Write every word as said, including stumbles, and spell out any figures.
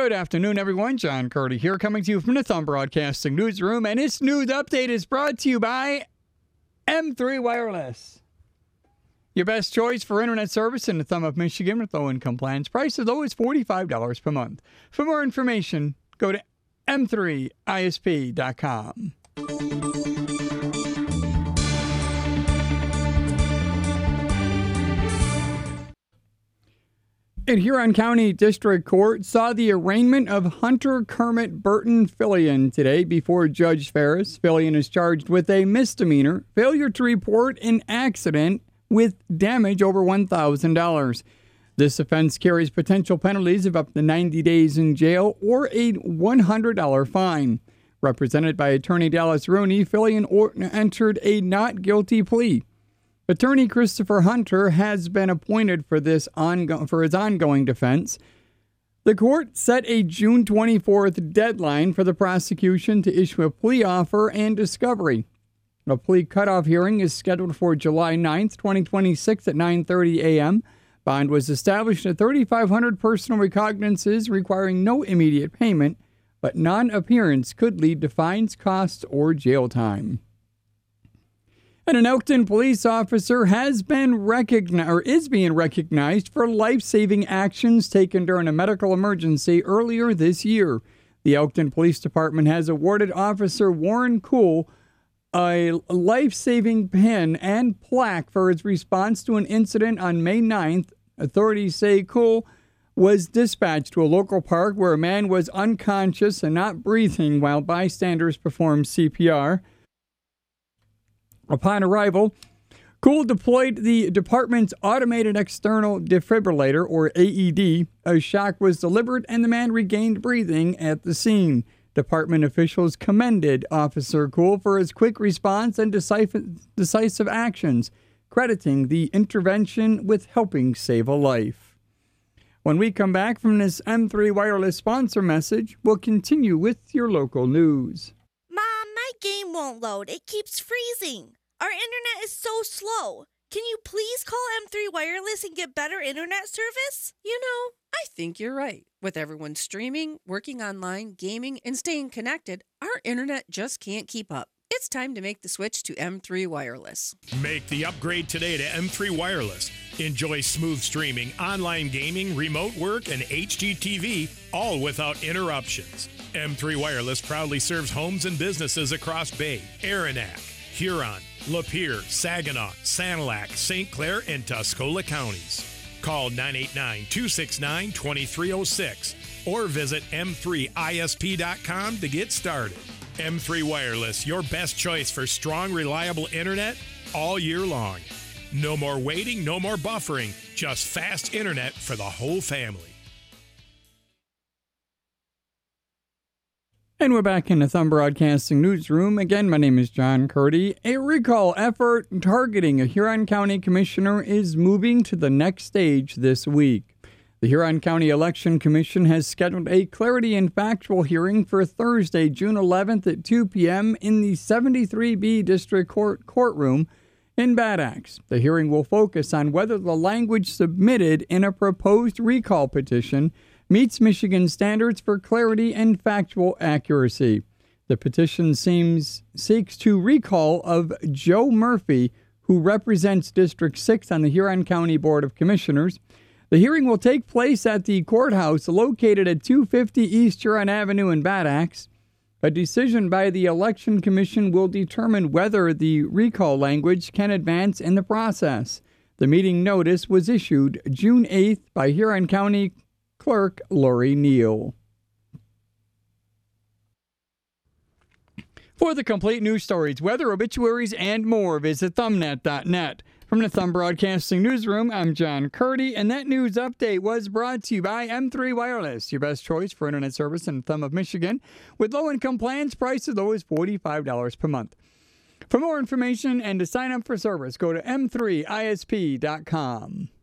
Good afternoon, everyone. John Curdy here, coming to you from the Thumb Broadcasting Newsroom, and this news update is brought to you by M three Wireless. Your best choice for internet service in the Thumb of Michigan with low-income plans. Price as low as forty-five dollars per month. For more information, go to m three I S P dot com. And Huron County District Court saw the arraignment of Hunter Kermit Burton Fillion today before Judge Ferris. Fillion is charged with a misdemeanor, failure to report an accident with damage over one thousand dollars. This offense carries potential penalties of up to ninety days in jail or a one hundred dollars fine. Represented by attorney Dallas Rooney, Fillion entered a not guilty plea. Attorney Christopher Hunter has been appointed for this ongo- for his ongoing defense. The court set a June twenty-fourth deadline for the prosecution to issue a plea offer and discovery. A plea cutoff hearing is scheduled for July ninth, twenty twenty-six at nine thirty a.m. Bond was established at three thousand five hundred personal recognizances requiring no immediate payment, but non-appearance could lead to fines, costs, or jail time. And an Elkton police officer has been recognized or is being recognized for life-saving actions taken during a medical emergency earlier this year. The Elkton Police Department has awarded Officer Warren Cool a life-saving pin and plaque for his response to an incident on May ninth. Authorities say Cool was dispatched to a local park where a man was unconscious and not breathing while bystanders performed C P R. Upon arrival, Cool deployed the department's automated external defibrillator, or A E D. A shock was delivered and the man regained breathing at the scene. Department officials commended Officer Cool for his quick response and decisive actions, crediting the intervention with helping save a life. When we come back from this M three Wireless sponsor message, we'll continue with your local news. Mom, my game won't load. It keeps freezing. Our internet is so slow. Can you please call M three Wireless and get better internet service? You know, I think you're right. With everyone streaming, working online, gaming, and staying connected, our internet just can't keep up. It's time to make the switch to M three Wireless. Make the upgrade today to M three Wireless. Enjoy smooth streaming, online gaming, remote work, and H D T V, all without interruptions. M three Wireless proudly serves homes and businesses across Bay, Aranac, Huron, Lapeer, Saginaw, Sanilac, Saint Clair, and Tuscola counties. Call nine eight nine, two six nine, two three zero six or visit m three I S P dot com to get started. M three Wireless, your best choice for strong, reliable internet all year long. No more waiting, no more buffering, just fast internet for the whole family. And we're back in the Thumb Broadcasting Newsroom. Again, my name is John Curdy. A recall effort targeting a Huron County commissioner is moving to the next stage this week. The Huron County Election Commission has scheduled a clarity and factual hearing for Thursday, June eleventh at two p.m. in the seventy-three B District Court courtroom in Bad Axe. The hearing will focus on whether the language submitted in a proposed recall petition meets Michigan standards for clarity and factual accuracy. The petition seems seeks to recall of Joe Murphy, who represents District six on the Huron County Board of Commissioners. The hearing will take place at the courthouse located at two fifty East Huron Avenue in Bad Axe. A decision by the Election Commission will determine whether the recall language can advance in the process. The meeting notice was issued June eighth by Huron County Clerk Lori Neal. For the complete news stories, weather, obituaries, and more, visit thumbnet dot net. From the Thumb Broadcasting Newsroom, I'm John Curdy, and that news update was brought to you by M three Wireless, your best choice for internet service in the Thumb of Michigan, with low-income plans priced as low as forty-five dollars per month. For more information and to sign up for service, go to m three I S P dot com.